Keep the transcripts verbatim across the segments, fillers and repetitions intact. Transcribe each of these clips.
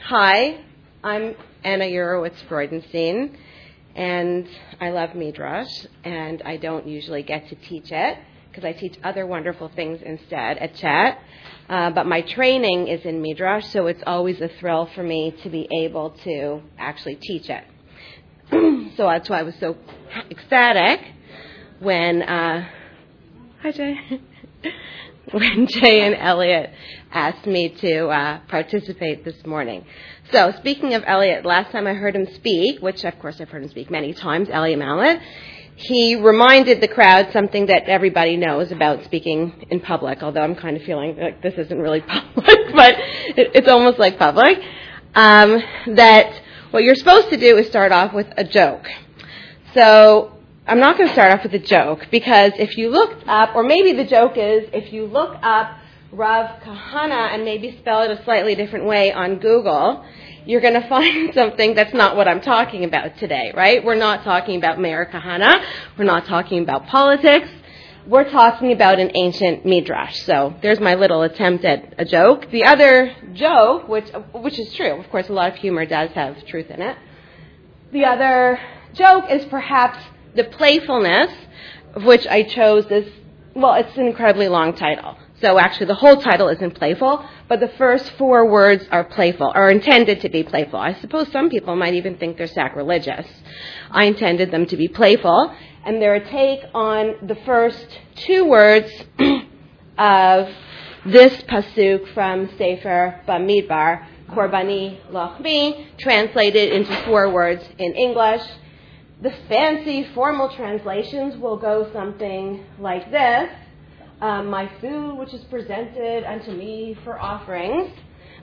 Hi, I'm Anna Urowitz-Freudenstein, and I love Midrash, and I don't usually get to teach it because I teach other wonderful things instead at Chat. Uh, but my training is in Midrash, so it's always a thrill for me to be able to actually teach it. So that's why I was so ecstatic when, uh, hi Jay, when Jay and Elliot asked me to uh, participate this morning. So speaking of Elliot, last time I heard him speak, which of course I've heard him speak many times, Elliot Mallet, he reminded the crowd something that everybody knows about speaking in public, although I'm kind of feeling like this isn't really public, but it, it's almost like public, um, that what you're supposed to do is start off with a joke. So I'm not going to start off with a joke, because if you looked up, or maybe the joke is, if you look up Rav Kahana and maybe spell it a slightly different way on Google, you're going to find something that's not what I'm talking about today, right? We're not talking about Meir Kahana. We're not talking about politics. We're talking about an ancient midrash. So there's my little attempt at a joke. The other joke, which which is true, of course, a lot of humor does have truth in it. The other joke is perhaps the playfulness of which I chose this. Well, it's an incredibly long title. So actually the whole title isn't playful, but the first four words are playful, or intended to be playful. I suppose some people might even think they're sacrilegious. I intended them to be playful, and they're a take on the first two words of this pasuk from Sefer Bamidbar, Korbani Lachmi, translated into four words in English. The fancy formal translations will go something like this. Um, my food, which is presented unto me for offerings.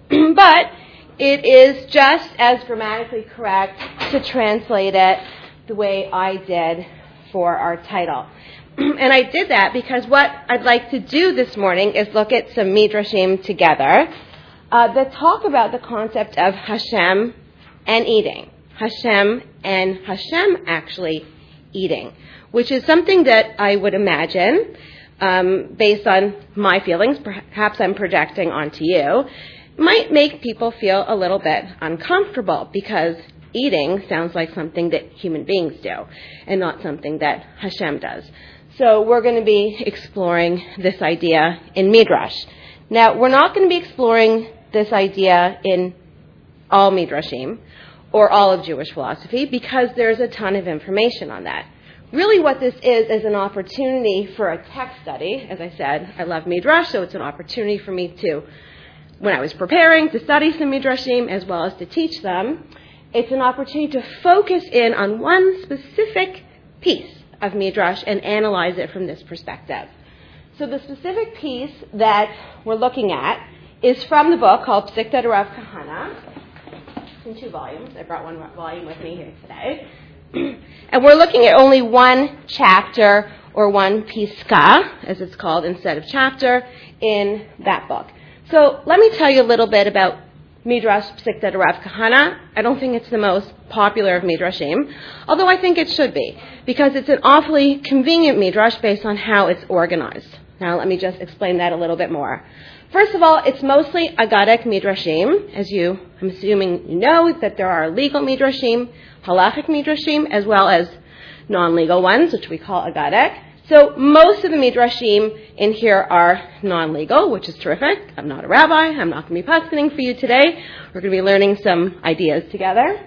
But it is just as grammatically correct to translate it the way I did for our title. And I did that because what I'd like to do this morning is look at some midrashim together uh, that talk about the concept of Hashem and eating. Hashem and Hashem actually eating, which is something that I would imagine, Um, based on my feelings, perhaps I'm projecting onto you, might make people feel a little bit uncomfortable, because eating sounds like something that human beings do and not something that Hashem does. So we're going to be exploring this idea in Midrash. Now, we're not going to be exploring this idea in all Midrashim or all of Jewish philosophy, because there's a ton of information on that. Really what this is is an opportunity for a text study. As I said, I love Midrash, so it's an opportunity for me to, when I was preparing, to study some Midrashim as well as to teach them. It's an opportunity to focus in on one specific piece of Midrash and analyze it from this perspective. So the specific piece that we're looking at is from the book called Psikta de Rav Kahana. It's in two volumes. I brought one volume with me here today. And we're looking at only one chapter, or one piska, as it's called, instead of chapter, in that book. So let me tell you a little bit about Midrash Psikta de Rav Kahana. I don't think it's the most popular of Midrashim, although I think it should be, because it's an awfully convenient Midrash based on how it's organized. Now let me just explain that a little bit more. First of all, it's mostly Agadic Midrashim. As you, I'm assuming you know, that there are legal Midrashim, halachic Midrashim, as well as non-legal ones, which we call Agadic. So most of the Midrashim in here are non-legal, which is terrific. I'm not a rabbi. I'm not going to be paskening for you today. We're going to be learning some ideas together.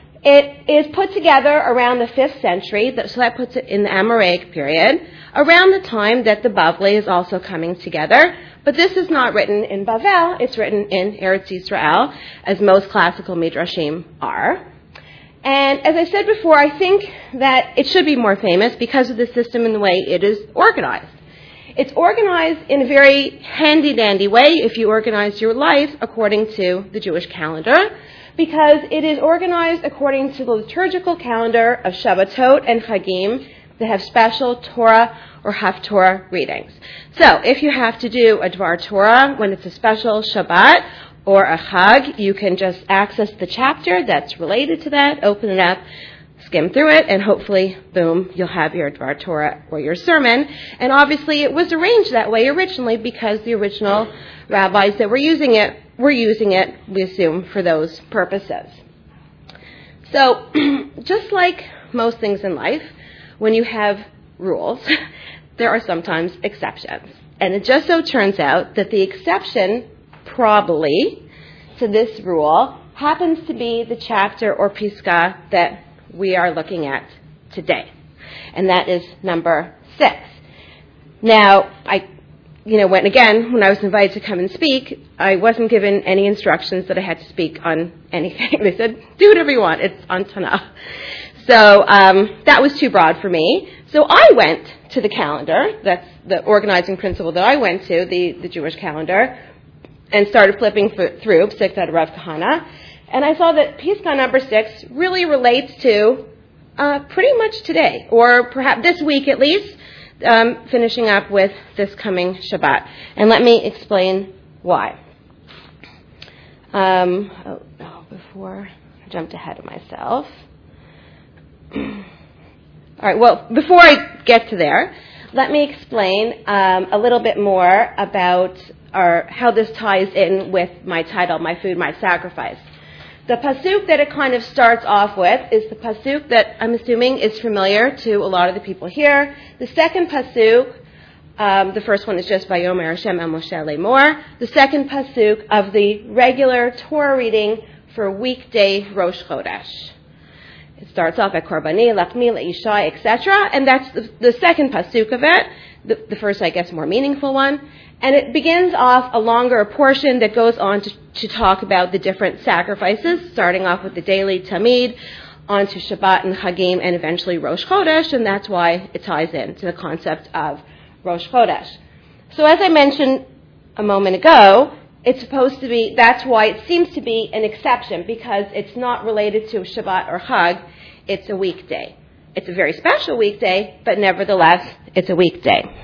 It is put together around the fifth century, so that puts it in the Amoraic period, around the time that the Bavli is also coming together. But this is not written in Bavel, it's written in Eretz Yisrael, as most classical Midrashim are. And as I said before, I think that it should be more famous because of the system and the way it is organized. It's organized in a very handy-dandy way if you organize your life according to the Jewish calendar, because it is organized according to the liturgical calendar of Shabbatot and Chagim that have special Torah or Haftorah readings. So if you have to do a Dvar Torah when it's a special Shabbat or a Chag, you can just access the chapter that's related to that, open it up, skim through it, and hopefully, boom, you'll have your Dvar Torah or your sermon. And obviously it was arranged that way originally because the original rabbis that were using it we're using it, we assume, for those purposes. So just like most things in life, when you have rules, there are sometimes exceptions. And it just so turns out that the exception, probably, to this rule happens to be the chapter or piska that we are looking at today. And that is number six. Now, I, you know, when again, when I was invited to come and speak, I wasn't given any instructions that I had to speak on anything. They said, do whatever you want. It's on Tanakh. So um, that was too broad for me. So I went to the calendar. That's the organizing principle that I went to, the, the Jewish calendar, and started flipping f- through Psikta Rav Kahana. And I saw that Piska number six really relates to uh, pretty much today, or perhaps this week at least, um, finishing up with this coming Shabbat. And let me explain why. Um, oh, no, before I jumped ahead of myself. All right, well, before I get to there, let me explain um, a little bit more about or how this ties in with my title, My Food, My Sacrifice. The pasuk that it kind of starts off with is the pasuk that I'm assuming is familiar to a lot of the people here. The second pasuk, um, the first one is just Vayomer Hashem el Moshe Lemor. The second pasuk of the regular Torah reading for weekday Rosh Chodesh. It starts off at Korbani, Lachmi, Leishai, et cetera, and that's the, the second pasuk of it. The, the first, I guess, more meaningful one. And it begins off a longer portion that goes on to, to talk about the different sacrifices, starting off with the daily Tamid, on to Shabbat and Chagim, and eventually Rosh Chodesh, and that's why it ties in to the concept of Rosh Chodesh. So as I mentioned a moment ago, it's supposed to be, that's why it seems to be an exception, because it's not related to Shabbat or Chag, it's a weekday. It's a very special weekday, but nevertheless, it's a weekday.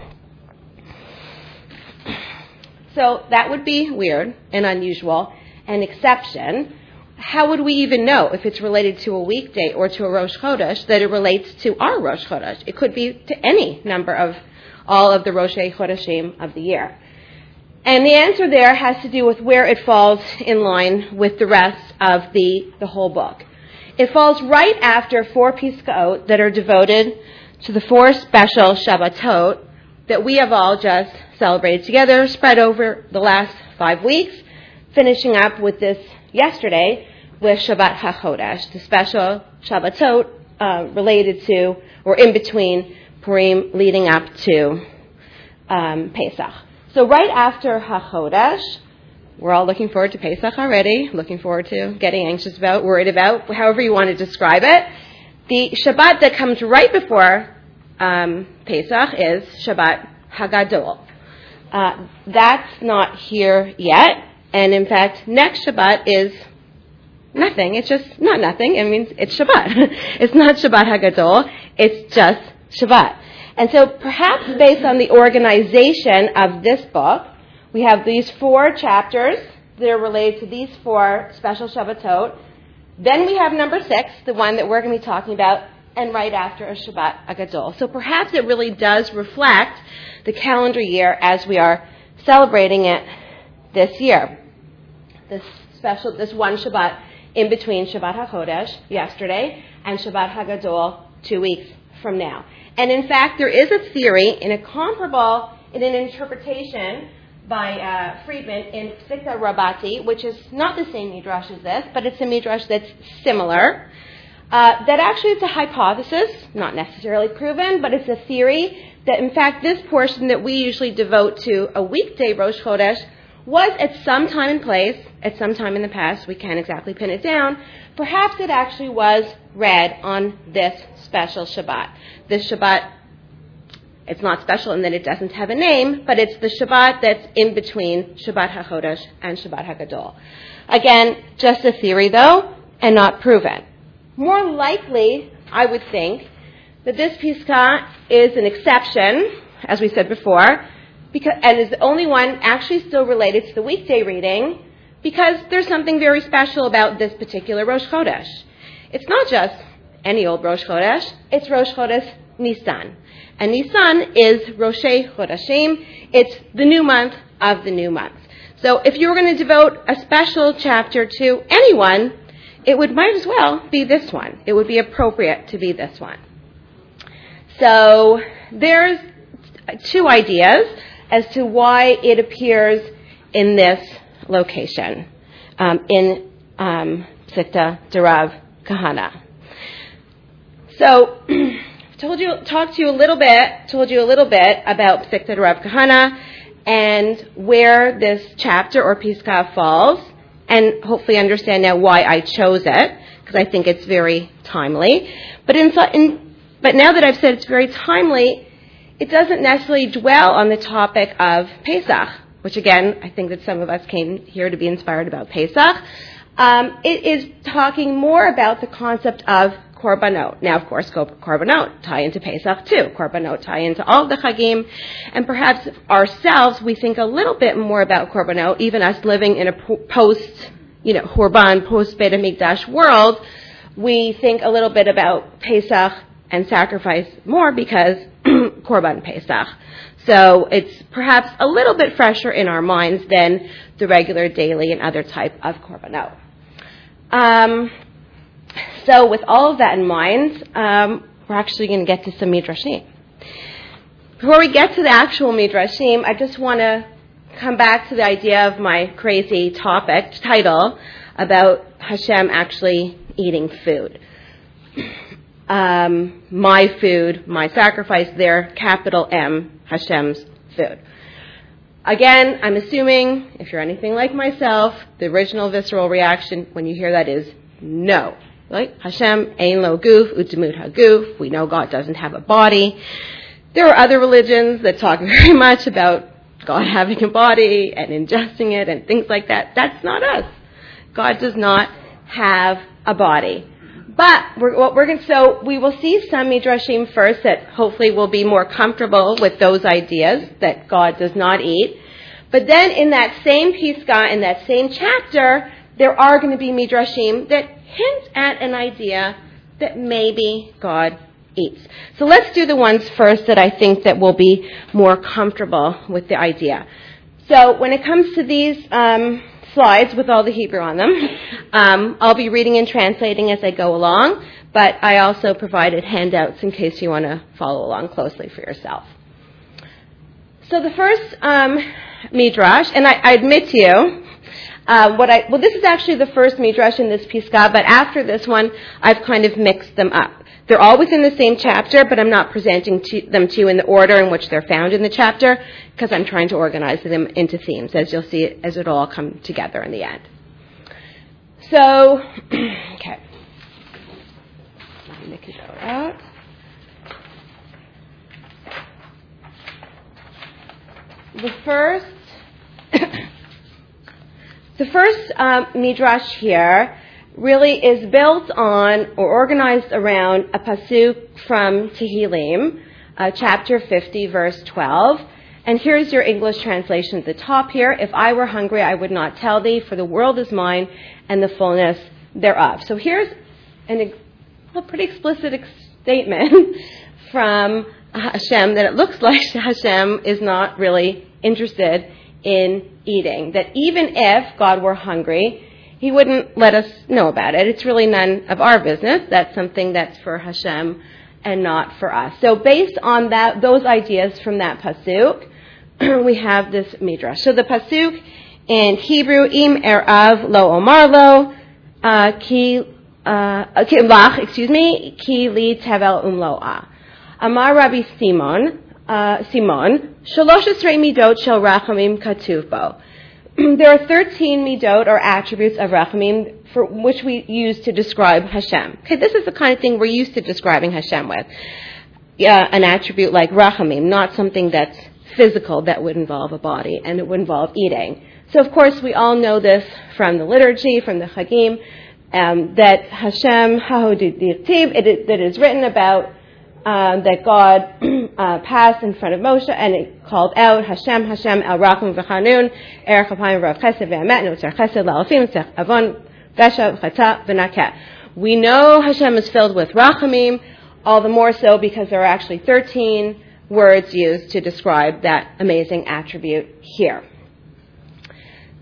So that would be weird and unusual, an exception. How would we even know if it's related to a weekday or to a Rosh Chodesh that it relates to our Rosh Chodesh? It could be to any number of all of the Rosh Chodeshim of the year. And the answer there has to do with where it falls in line with the rest of the, the whole book. It falls right after four Piskaot that are devoted to the four special Shabbatot that we have all just celebrated together, spread over the last five weeks, finishing up with this yesterday with Shabbat HaChodesh, the special Shabbatot uh, related to, or in between Purim, leading up to um, Pesach. So right after HaChodesh, we're all looking forward to Pesach already, looking forward to, getting anxious about, worried about, however you want to describe it. The Shabbat that comes right before um, Pesach is Shabbat Hagadol. Uh, that's not here yet, and in fact, next Shabbat is nothing. It's just not nothing. It means it's Shabbat. It's not Shabbat Hagadol. It's just Shabbat. And so perhaps based on the organization of this book, we have these four chapters that are related to these four special Shabbatot. Then we have number six, the one that we're going to be talking about, and right after a Shabbat Hagadol. So perhaps it really does reflect the calendar year as we are celebrating it this year. This special, this one Shabbat in between Shabbat HaChodesh yesterday and Shabbat Hagadol two weeks from now. And in fact, there is a theory in a comparable, in an interpretation by uh, Friedman in Psikta Rabati, which is not the same midrash as this, but it's a midrash that's similar. Uh, that actually it's a hypothesis, not necessarily proven, but it's a theory that in fact this portion that we usually devote to a weekday Rosh Chodesh was at some time and place, at some time in the past, we can't exactly pin it down, perhaps it actually was read on this special Shabbat. This Shabbat, it's not special in that it doesn't have a name, but it's the Shabbat that's in between Shabbat HaChodesh and Shabbat Hagadol. Again, just a theory though, and not proven. More likely, I would think, that this Piska is an exception, as we said before, because, and is the only one actually still related to the weekday reading, because there's something very special about this particular Rosh Chodesh. It's not just any old Rosh Chodesh, it's Rosh Chodesh Nisan. And Nisan is Rosh Chodeshim, it's the new month of the new month. So if you were going to devote a special chapter to anyone, it would might as well be this one. It would be appropriate to be this one. So there's two ideas as to why it appears in this location, um, in um, Psikta D'Rav Kahana. So, told you, talked to you a little bit, told you a little bit about Psikta D'Rav Kahana and where this chapter or Piska falls, and hopefully understand now why I chose it, because I think it's very timely. But in, in, but now that I've said it's very timely, it doesn't necessarily dwell on the topic of Pesach, which again, I think that some of us came here to be inspired about Pesach. Um, it is talking more about the concept of Korbanot. Now, of course, Korbanot tie into Pesach too. Korbanot tie into all the Chagim. And perhaps ourselves, we think a little bit more about Korbanot, even us living in a post, you know, Horban, post-Beit HaMikdash world, we think a little bit about Pesach and sacrifice more because Korban Pesach. So it's perhaps a little bit fresher in our minds than the regular daily and other type of Korbanot. Um... So with all of that in mind, um, we're actually going to get to some Midrashim. Before we get to the actual Midrashim, I just want to come back to the idea of my crazy topic, title, about Hashem actually eating food. Um, my food, my sacrifice there, capital M, Hashem's food. Again, I'm assuming, if you're anything like myself, the original visceral reaction when you hear that is no. Right? Hashem ein lo guf u'demut haguf. We know God doesn't have a body. There are other religions that talk very much about God having a body and ingesting it and things like that. That's not us. God does not have a body. But we're, what we're going to, so we will see some midrashim first that hopefully will be more comfortable with those ideas that God does not eat. But then in that same Piska, in that same chapter, there are going to be midrashim that hint at an idea that maybe God eats. So let's do the ones first that I think that will be more comfortable with the idea. So when it comes to these um, slides with all the Hebrew on them, um, I'll be reading and translating as I go along, but I also provided handouts in case you want to follow along closely for yourself. So the first um, midrash, and I, I admit to you, Uh, what I, well, this is actually the first midrash in this Piska, but after this one, I've kind of mixed them up. They're all within the same chapter, but I'm not presenting to, them to you in the order in which they're found in the chapter, because I'm trying to organize them into themes, as you'll see, as it'll all come together in the end. So, okay. Let me get that out. The first... The first um, midrash here really is built on or organized around a pasuk from Tehillim, uh, chapter fifty, verse twelve. And here's your English translation at the top here. If I were hungry, I would not tell thee, for the world is mine and the fullness thereof. So here's an, a pretty explicit ex- statement from Hashem that it looks like Hashem is not really interested in eating, that even if God were hungry, he wouldn't let us know about it. It's really none of our business. That's something that's for Hashem and not for us. So based on that, those ideas from that pasuk, we have this midrash. So the pasuk in Hebrew, im erav lo omar lo, uh, ki, uh, lach, excuse me, ki li tevel umloa. Amar Rabbi Simon, Uh, Simon, shalosh esrei midot shel rachamim katuv bo. There are thirteen midot or attributes of rachamim for which we use to describe Hashem. Okay, this is the kind of thing we're used to describing Hashem with. Yeah, an attribute like rachamim, not something that's physical that would involve a body and it would involve eating. So of course we all know this from the liturgy, from the Chagim, um, that Hashem hahodidtiv, it that is written about. Um, that God uh, passed in front of Moshe and it called out Hashem, Hashem, El Rachum V'Chanun, Erech Apayim Rav Chesed V'Emet, Notzer Chesed La'alfim, Tzech Avon, Vesha V'Chata V'Nakeh. We know Hashem is filled with Rachamim, all the more so because there are actually thirteen words used to describe that amazing attribute here.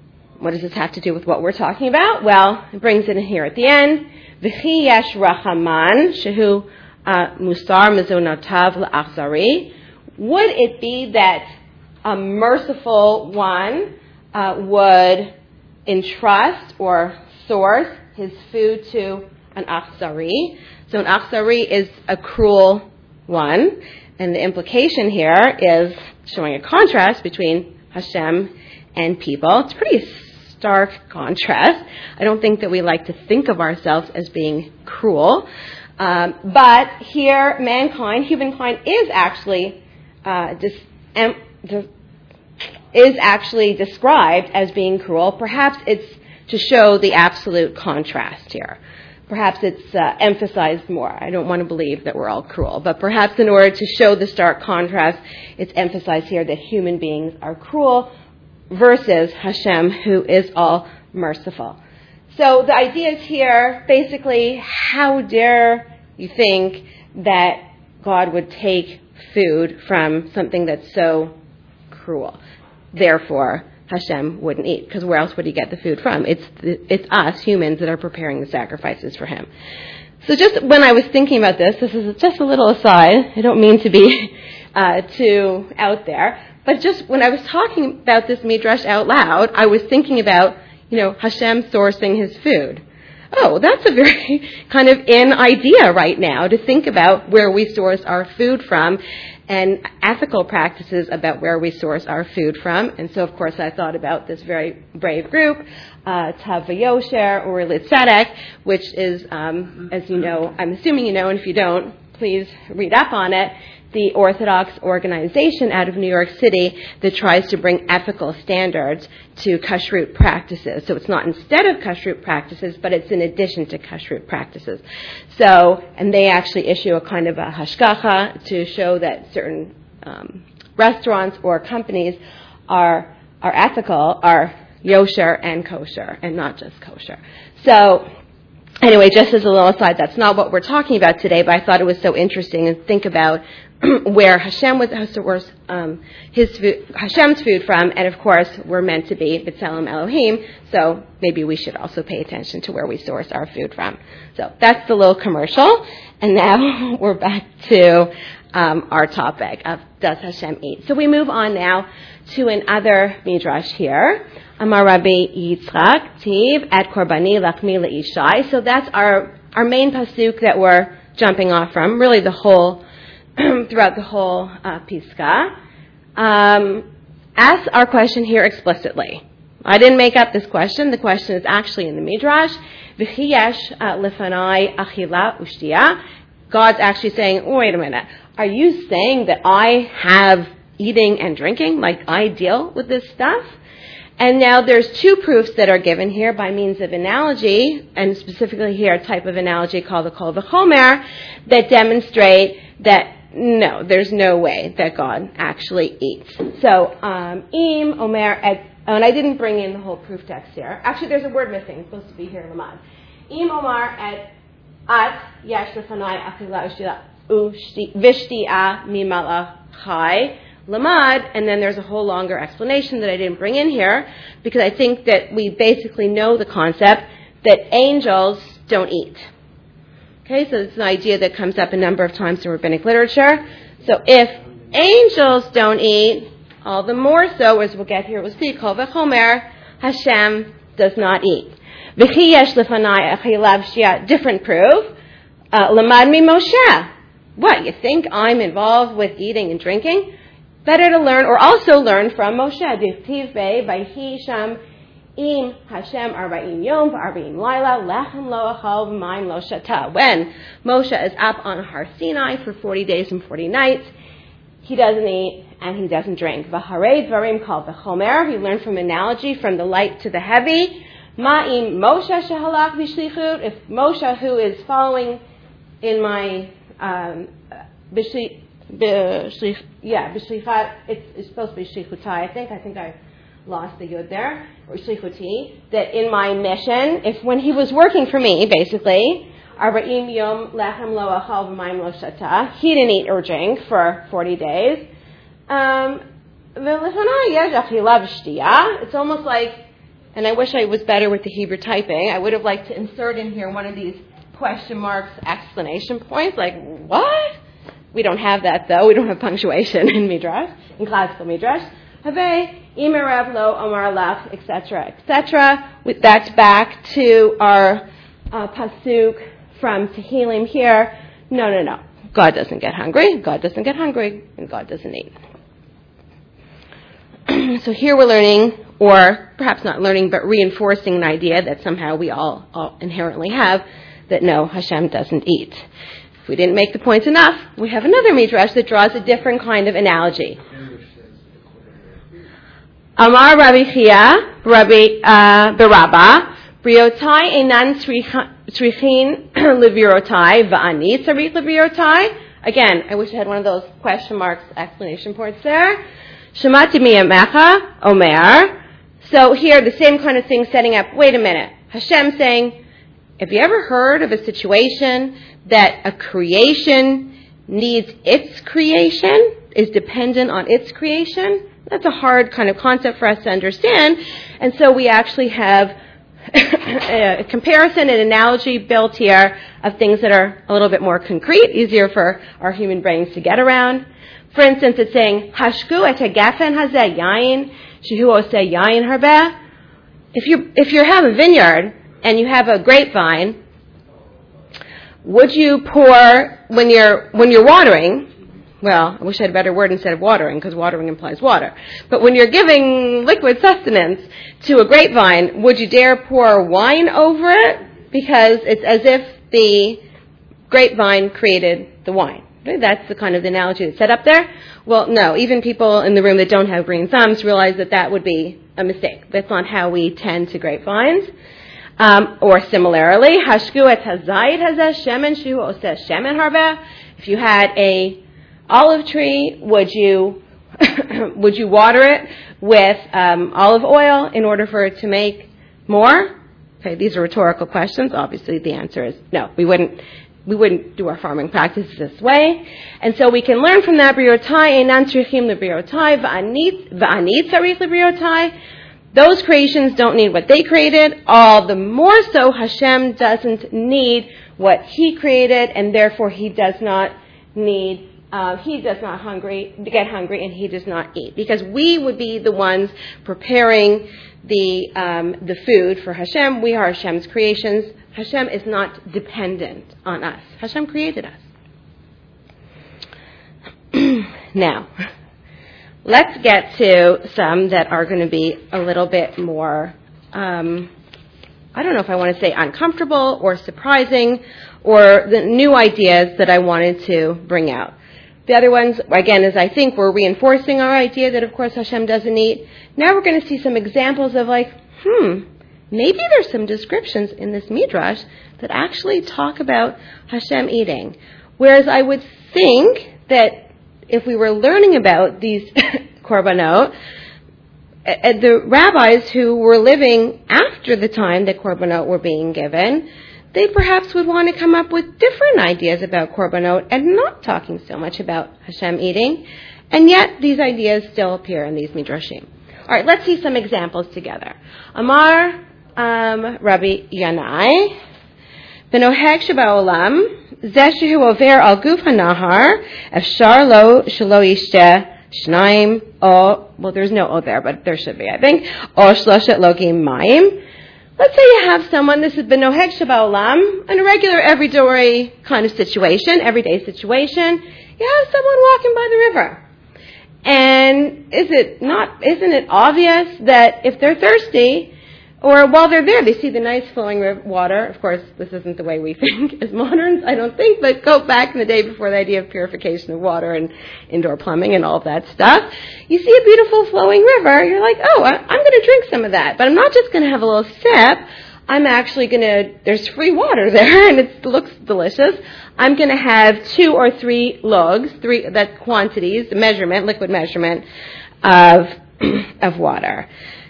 what does this have to do with what we're talking about? Well, it brings it in here at the end. V'chi yesh rachaman shehu musar mezonotav la'achzari. Would it be that a merciful one uh, would entrust or source his food to an achzari? So an achzari is a cruel one, and the implication here is showing a contrast between Hashem and people. It's a pretty stark contrast. I don't think that we like to think of ourselves as being cruel. Um, but here, mankind, humankind, is actually uh, dis- em- dis- is actually described as being cruel. Perhaps it's to show the absolute contrast here. Perhaps it's uh, emphasized more. I don't want to believe that we're all cruel, but perhaps in order to show the stark contrast, it's emphasized here that human beings are cruel versus Hashem, who is all merciful. So the idea is here, basically, how dare you think that God would take food from something that's so cruel? Therefore, Hashem wouldn't eat, because where else would he get the food from? It's the, it's us, humans, that are preparing the sacrifices for him. So just when I was thinking about this, this is just a little aside. I don't mean to be uh, too out there, but just when I was talking about this midrash out loud, I was thinking about, you know, Hashem sourcing his food. Oh, that's a very kind of in idea right now, to think about where we source our food from and ethical practices about where we source our food from. And so, of course, I thought about this very brave group, uh, Tav V'Yosher, or Litzedek, which is, um, as you know, I'm assuming you know, and if you don't, please read up on it, the Orthodox organization out of New York City that tries to bring ethical standards to kashrut practices. So it's not instead of kashrut practices, but it's in addition to kashrut practices. So, and they actually issue a kind of a hashgacha to show that certain um, restaurants or companies are are ethical, are yosher and kosher, and not just kosher. So, anyway, just as a little aside, that's not what we're talking about today, but I thought it was so interesting to think about where Hashem was source um, his food, Hashem's food from, and of course we're meant to be B'Tselem Elohim, so maybe we should also pay attention to where we source our food from. So that's the little commercial, and now we're back to um, our topic of does Hashem eat? So we move on now to another midrash here. Amar Rabbi Yitzchak Tiv et Korbani Lachmi Leishai. So that's our our main pasuk that we're jumping off from. Really, the whole throughout the whole uh, Piska. Um, ask our question here explicitly. I didn't make up this question. The question is actually in the midrash. V'chi yesh lefanai achila ushtia. God's actually saying, oh, wait a minute. Are you saying that I have eating and drinking, like I deal with this stuff? And now there's two proofs that are given here by means of analogy, and specifically here a type of analogy called the Kol V'Chomer, that demonstrate that no, there's no way that God actually eats. So, um, im omer et, oh, and I didn't bring in the whole proof text here. Actually, there's a word missing. It's supposed to be here, lamad. Im omer et at yesh lefanai achila v'shti'a mimala chai. Lamad, and then there's a whole longer explanation that I didn't bring in here, because I think that we basically know the concept that angels don't eat. Okay, so it's an idea that comes up a number of times in rabbinic literature. So if angels don't eat, all the more so, as we'll get here, we'll see, Kol V'Chomer, Hashem does not eat. V'chi yesh lefanai achilav shtia, different proof. Lamad mi Moshe. What, you think I'm involved with eating and drinking? Better to learn, or also learn from Moshe. Dichtiv be vayhi sham im Hashem arba'im yom v'arba'im laila lechem lo achal v'mayim lo shata. When Moshe is up on Har Sinai for forty days and forty nights, he doesn't eat and he doesn't drink. V'harei dvarim kol v'chomer. He learned from analogy, from the light to the heavy. Ma'im Moshe shehalach b'shlichut. If Moshe, who is following in my um, b'shlichut, B'shlich, yeah, b'shlichat, it's, it's supposed to be shlichutai, I think. I think I lost the yud there, or shlichuti, that in my mission, if when he was working for me, basically, arba'im yom lechem lo achal v'mayim lo shata, he didn't eat or drink for forty days. Um, it's almost like and I wish I was better with the Hebrew typing, I would have liked to insert in here one of these question marks, exclamation points, like, what? We don't have that, though. We don't have punctuation in Midrash, in classical Midrash. Have, imerav lo, omar lach, et cetera, et cetera. That's back to our uh, pasuk from Tehillim here. No, no, no. God doesn't get hungry. God doesn't get hungry, and God doesn't eat. So here we're learning, or perhaps not learning, but reinforcing an idea that somehow we all, all inherently have, that no, Hashem doesn't eat. If we didn't make the points enough, we have another midrash that draws a different kind of analogy. Amar Rabbi Chia, Rabbi uh, Barabba, Briotai enan tzrichin levirotai va'ani tzarich levirotai. Again, I wish I had one of those question marks, explanation points there. Shemati miyamecha omer. So here, the same kind of thing setting up. Wait a minute. Hashem saying, have you ever heard of a situation that a creation needs its creation, is dependent on its creation? That's a hard kind of concept for us to understand. And so we actually have a comparison, an analogy built here of things that are a little bit more concrete, easier for our human brains to get around. For instance, it's saying, Hashku et gefen hazeh yain, shehu oseh yain harbeh. If you if you have a vineyard and you have a grapevine, would you pour when you're when you're watering? Well, I wish I had a better word instead of watering, because watering implies water. But when you're giving liquid sustenance to a grapevine, would you dare pour wine over it? Because it's as if the grapevine created the wine. That's the kind of analogy that's set up there. Well, no, even people in the room that don't have green thumbs realize that that would be a mistake. That's not how we tend to grapevines. Um, or similarly, hashku et hazayit hazeh shemen shu oseh shemen harbeh. If you had a olive tree, would you would you water it with um, olive oil in order for it to make more? Okay, these are rhetorical questions. Obviously, the answer is no. We wouldn't. We wouldn't do our farming practices this way. And so we can learn from that, Briotai, Einan Tzrichim Lebriotai, Va'anit Tzarich Lebriotai. Those creations don't need what they created. All the more so, Hashem doesn't need what He created, and therefore He does not need, uh, He does not hungry, get hungry, and He does not eat. Because we would be the ones preparing the um, the food for Hashem. We are Hashem's creations. Hashem is not dependent on us. Hashem created us. Now, let's get to some that are going to be a little bit more, um, I don't know if I want to say uncomfortable or surprising, or the new ideas that I wanted to bring out. The other ones, again, is I think we're reinforcing our idea that, of course, Hashem doesn't eat. Now we're going to see some examples of like, hmm, maybe there's some descriptions in this midrash that actually talk about Hashem eating. Whereas I would think that if we were learning about these korbanot, the rabbis who were living after the time that korbanot were being given, they perhaps would want to come up with different ideas about korbanot and not talking so much about Hashem eating. And yet these ideas still appear in these midrashim. All right, let's see some examples together. Amar Um, Rabbi Yanai, Benoheg Shaba'olam, Zeshehu Over Al Guf HaNahar, Efshar Lo Shelo Yishteh Shnaim O, well, there's no O there, but there should be, I think, O Shloshet Logim Mayim. Let's say you have someone, this is Benoheg Shaba'olam, an irregular, everyday kind of situation, everyday situation. You have someone walking by the river. And is it not, isn't it obvious that if they're thirsty, or while they're there, they see the nice flowing water. Of course, this isn't the way we think as moderns, I don't think, but go back in the day before the idea of purification of water and indoor plumbing and all of that stuff. You see a beautiful flowing river, you're like, oh, I'm going to drink some of that. But I'm not just going to have a little sip. I'm actually going to, there's free water there, and it looks delicious. I'm going to have two or three logs, three, that quantities, measurement, liquid measurement of, of water.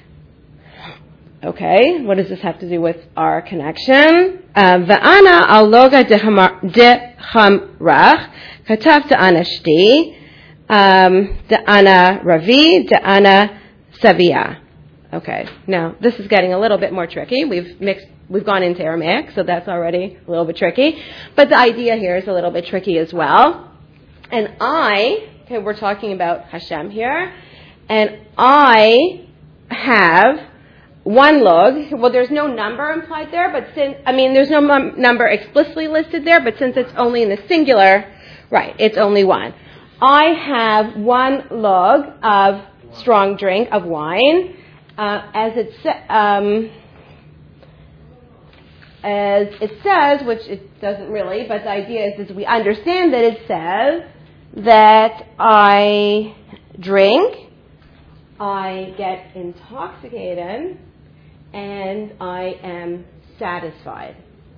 Okay, what does this have to do with our connection? Va'ana al loga de hamrach katav ta'ana shti, ta'ana ravi, ta'ana savia. Okay, now this is getting a little bit more tricky. We've mixed, we've gone into Aramaic, so that's already a little bit tricky. But the idea here is a little bit tricky as well. And I, okay, we're talking about Hashem here, and I have one log. Well, there's no number implied there, but since, I mean, there's no m- number explicitly listed there, but since it's only in the singular, right, it's only one. I have one log of strong drink of wine, uh, as it sa- um, as it says, which it doesn't really, but the idea is, is we understand that it says that I drink, I get intoxicated, and I am satisfied.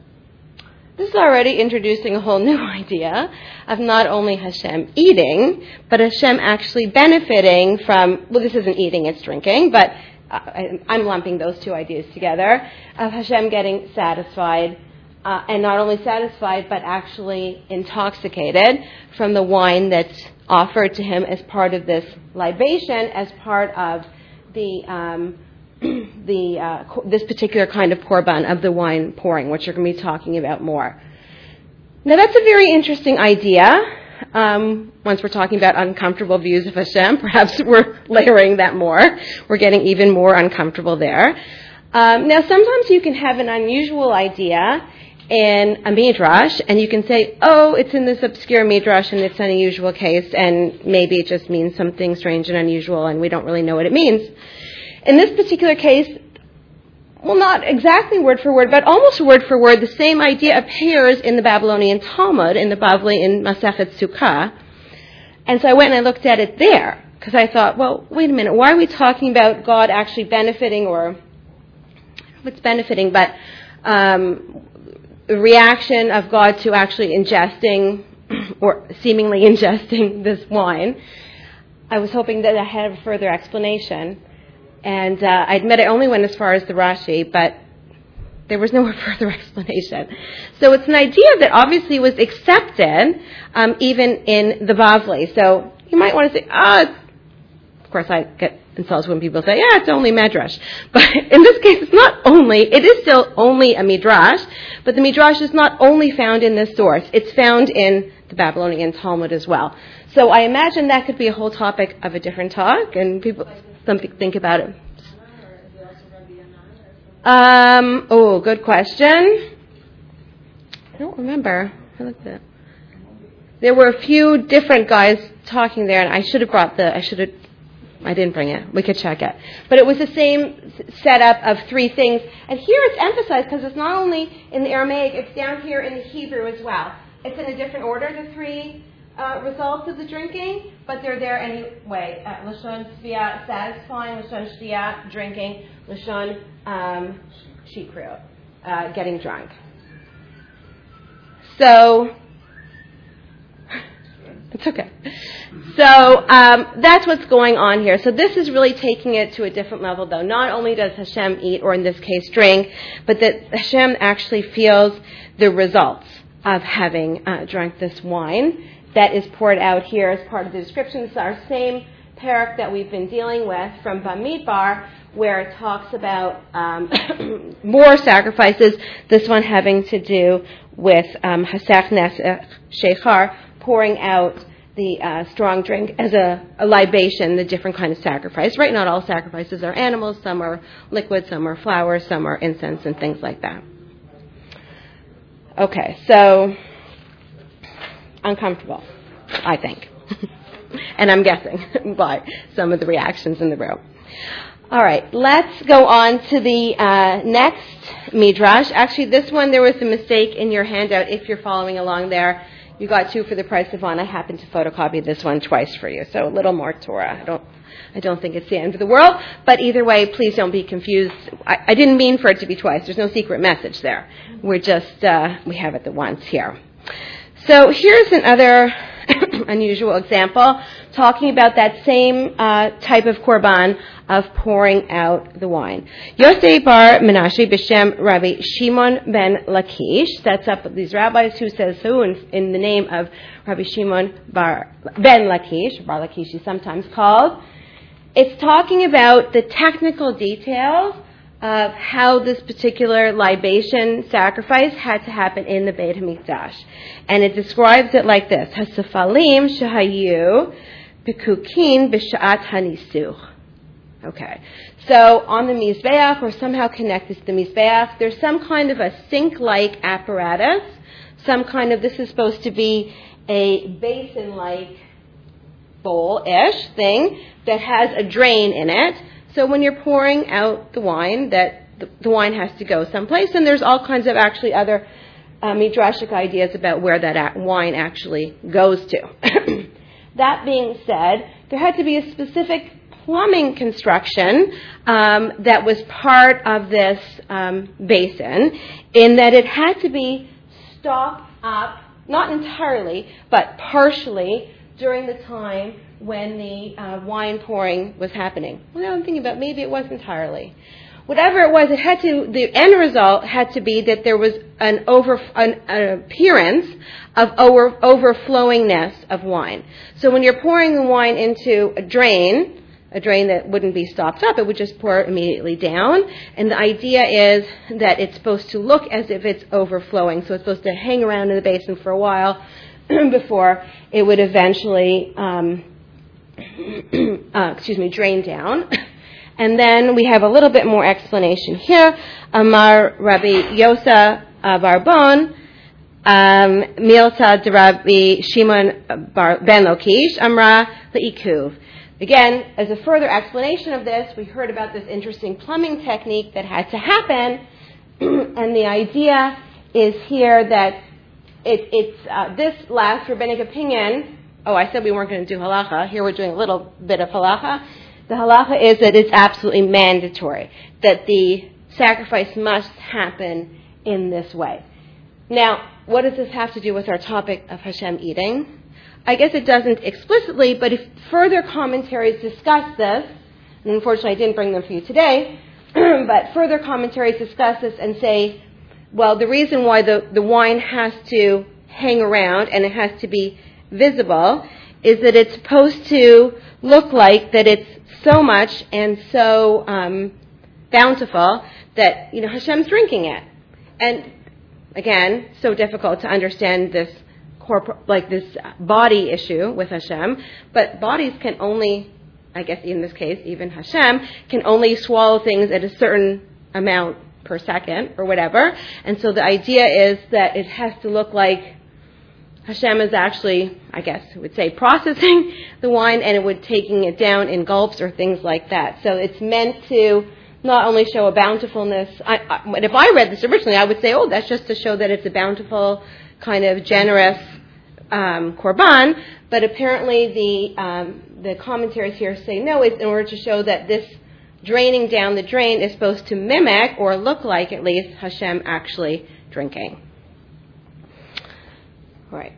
This is already introducing a whole new idea of not only Hashem eating, but Hashem actually benefiting from, well, this isn't eating, it's drinking, but I'm lumping those two ideas together, of Hashem getting satisfied, uh, and not only satisfied, but actually intoxicated from the wine that's offered to him as part of this libation, as part of the um, the uh, this particular kind of korban of the wine pouring, which we're going to be talking about more. Now, that's a very interesting idea. Um, once we're talking about uncomfortable views of Hashem, perhaps we're layering that more. We're getting even more uncomfortable there. Um, now, sometimes you can have an unusual idea in a midrash, and you can say, oh, it's in this obscure midrash, and it's an unusual case, and maybe it just means something strange and unusual, and we don't really know what it means. In this particular case, well, not exactly word for word, but almost word for word, the same idea appears in the Babylonian Talmud, in the Bavli, in Masechet Sukkah. And so I went and I looked at it there, because I thought, well, wait a minute, why are we talking about God actually benefiting, or, I don't know if it's benefiting, but um, the reaction of God to actually ingesting, or seemingly ingesting this wine. I was hoping that I had a further explanation. And uh, I admit I only went as far as the Rashi, but there was no further explanation. So it's an idea that obviously was accepted um, even in the Bavli. So you might want to say, ah, oh, of course I get insulted when people say, yeah, it's only Midrash. But in this case, it's not only, it is still only a Midrash, but the Midrash is not only found in this source. It's found in the Babylonian Talmud as well. So I imagine that could be a whole topic of a different talk, and people... Something think about it. Um, oh, good question. I don't remember. I looked at it. There were a few different guys talking there, and I should have brought the. I should have. I didn't bring it. We could check it. But it was the same setup of three things. And here it's emphasized because it's not only in the Aramaic; it's down here in the Hebrew as well. It's in a different order. The three. Uh, results of the drinking, but they're there anyway. Uh, Lashon Shvia, satisfying. Lashon Shvia, drinking. Lashon um, Shikru, uh, getting drunk. So, it's okay. So, um, that's what's going on here. So this is really taking it to a different level, though. Not only does Hashem eat, or in this case drink, but that Hashem actually feels the results of having uh, drunk this wine. That is poured out here as part of the description. This is our same parak that we've been dealing with from Bamidbar, where it talks about um, more sacrifices, this one having to do with um, Hasach Nesach Shechar, pouring out the uh, strong drink as a, a libation, the different kind of sacrifice. Right, not all sacrifices are animals. Some are liquid, some are flowers, some are incense, and things like that. Okay, so... uncomfortable, I think. And I'm guessing by some of the reactions in the room. All right, let's go on to the uh, next midrash. Actually, this one, there was a mistake in your handout. If you're following along there, you got two for the price of one. I happened to photocopy this one twice for you, so a little more Torah. I don't, I don't think it's the end of the world. But either way, please don't be confused. I, I didn't mean for it to be twice. There's no secret message there. We're just, uh, we have it the once here. So here's another unusual example, talking about that same uh, type of korban of pouring out the wine. Yosei bar Menashe b'shem Rabbi Shimon ben Lakish sets up these rabbis who says who in, in the name of Rabbi Shimon bar ben Lakish, bar Lakish he's sometimes called. it's talking about the technical details of how this particular libation sacrifice had to happen in the Beit HaMikdash. And it describes it like this: Hasafalim shehayu pekukin b'sha'at hanisuch. Okay. So on the Mizbeach, or somehow connected to the Mizbeach, there's some kind of a sink-like apparatus, some kind of, this is supposed to be a basin-like bowl-ish thing that has a drain in it. So when you're pouring out the wine, that the, the wine has to go someplace, and there's all kinds of actually other uh, midrashic ideas about where that wine actually goes to. That being said, there had to be a specific plumbing construction um, that was part of this um, basin, in that it had to be stopped up, not entirely, but partially, during the time when the uh, wine pouring was happening. Well, now I'm thinking about maybe it was entirely. Whatever it was, it had to. The end result had to be that there was an over an, an appearance of over, overflowingness of wine. So when you're pouring the wine into a drain, a drain that wouldn't be stopped up, it would just pour immediately down. And the idea is that it's supposed to look as if it's overflowing. So it's supposed to hang around in the basin for a while before it would eventually, um, uh, excuse me, drain down. And then we have a little bit more explanation here. Amar Rabbi Yosa Barbon, um, Milta de Rabbi Shimon ben Lakish, Amra le'ikuv. Again, as a further explanation of this, we heard about this interesting plumbing technique that had to happen, and the idea is here that it, it's uh, this last rabbinic opinion. Oh, I said we weren't going to do halacha. Here we're doing a little bit of halacha. The halacha is that it's absolutely mandatory, that the sacrifice must happen in this way. Now, what does this have to do with our topic of Hashem eating? I guess it doesn't explicitly, but if further commentaries discuss this, and unfortunately I didn't bring them for you today, but further commentaries discuss this and say, well, the reason why the, the wine has to hang around and it has to be visible is that it's supposed to look like that it's so much and so um, bountiful that, you know, Hashem's drinking it. And again, so difficult to understand this corpor- like this body issue with Hashem, but bodies can only, I guess in this case, even Hashem, can only swallow things at a certain amount per second or whatever. And so the idea is that it has to look like Hashem is actually, I guess I would say, processing the wine, and it would taking it down in gulps or things like that. So it's meant to not only show a bountifulness. I, I, if I read this originally, I would say, oh, that's just to show that it's a bountiful, kind of generous um, korban. But apparently the um, the commentaries here say no, it's in order to show that this draining down the drain is supposed to mimic, or look like at least, Hashem actually drinking. Right.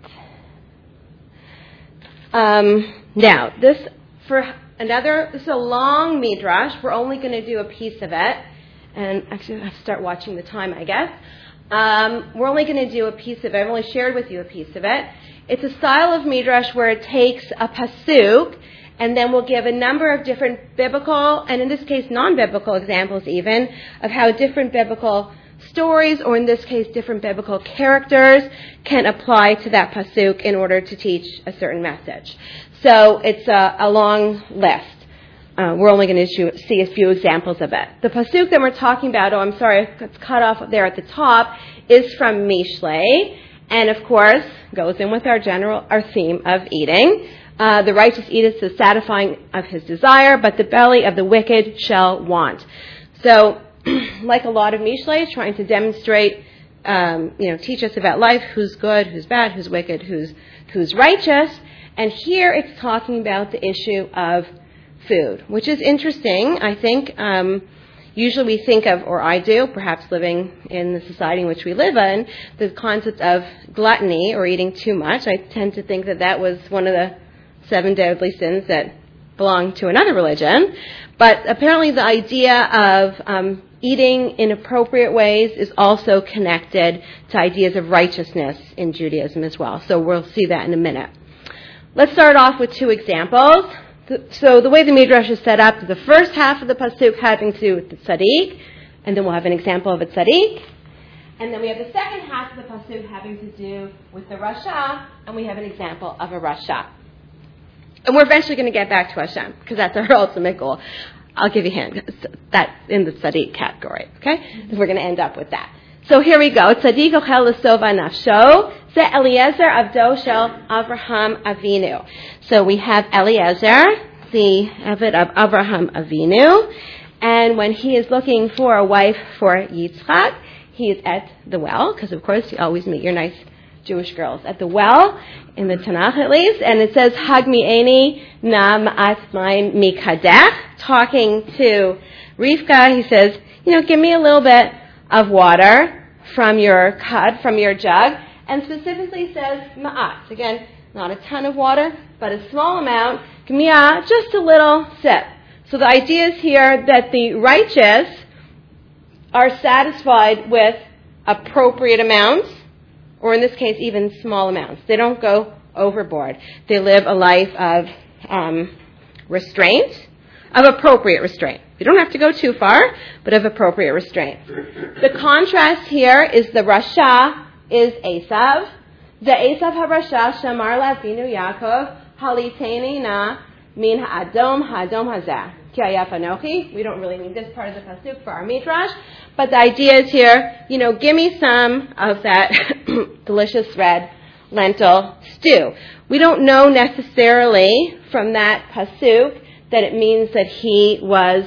Um, now, this, for another, this is a long midrash. We're only going to do a piece of it. And actually, I have to start watching the time, I guess. Um, we're only going to do a piece of it. I've only shared with you a piece of it. It's a style of midrash where it takes a pasuk, and then we'll give a number of different biblical, and in this case, non-biblical examples even, of how different biblical stories, or in this case, different biblical characters, can apply to that pasuk in order to teach a certain message. So it's a, a long list. Uh, we're only going to see a few examples of it. The pasuk that we're talking about, oh, I'm sorry, it's cut off there at the top, is from Mishlei, and of course, goes in with our general, our theme of eating. Uh, the righteous eateth the satisfying of his desire, but the belly of the wicked shall want. So, like a lot of Mishlei, is trying to demonstrate, um, you know, teach us about life, who's good, who's bad, who's wicked, who's who's righteous. And here it's talking about the issue of food, which is interesting, I think. Um, usually we think of, or I do, perhaps living in the society in which we live in, the concept of gluttony or eating too much. I tend to think that that was one of the seven deadly sins that belong to another religion. But apparently the idea of um, eating in appropriate ways is also connected to ideas of righteousness in Judaism as well. So we'll see that in a minute. Let's start off with two examples. So the way the Midrash is set up, the first half of the pasuk having to do with the tzaddik, and then we'll have an example of a tzaddik. And then we have the second half of the pasuk having to do with the rasha, and we have an example of a rasha. And we're eventually going to get back to Hashem, because that's our ultimate goal. I'll give you a hint. That's in the tzaddik category, okay? Mm-hmm. We're going to end up with that. So here we go. Tzaddik ochel l'sova nafsho. Ze Eliezer avdo shel Avraham Avinu. So we have Eliezer, the Eved of Avraham Avinu, and when he is looking for a wife for Yitzchak, he is at the well, because of course you always meet your nice Jewish girls at the well, in the Tanakh at least, and it says, Hag mi'eni na ma'at maim mikadech, talking to Rivka, he says, you know, give me a little bit of water from your cud, from your jug, and specifically says ma'at. Again, not a ton of water, but a small amount. Give me a, just a little sip. So the idea is here that the righteous are satisfied with appropriate amounts, or in this case, even small amounts. They don't go overboard. They live a life of um, restraint, of appropriate restraint. You don't have to go too far, but of appropriate restraint. The contrast here is the Rasha is Esav. The Esav HaRasha Shamar Lavinu Yaakov Haliteni Na Min Ha'adom Ha'adom Hazeh. Ki Hayaf Anochi. We don't really need this part of the pasuk for our midrash, but the idea is here, you know, give me some of that delicious red lentil stew. We don't know necessarily from that pasuk that it means that he was